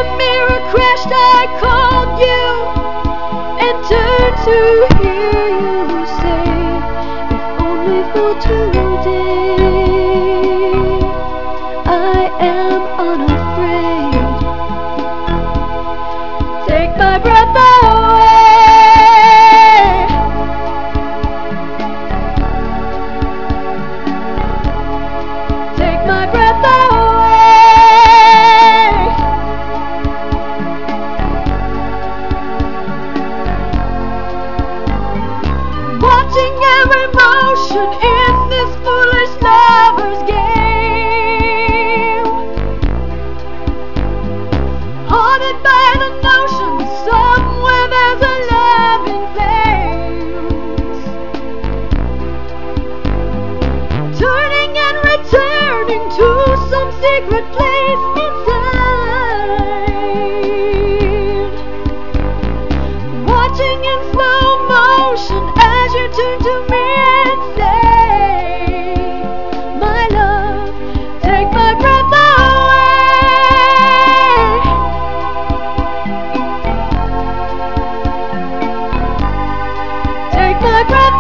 the mirror crashed, I called you and turned to hear you say, if only for today, I am unafraid. Take my breath away. Take my breath away. Watching every motion in this foolish lover's game, haunted by the notion somewhere there's a love in flames, turning and returning to some secret place inside, watching in slow motion as you turn to me and say, my love, take my breath away. Take my breath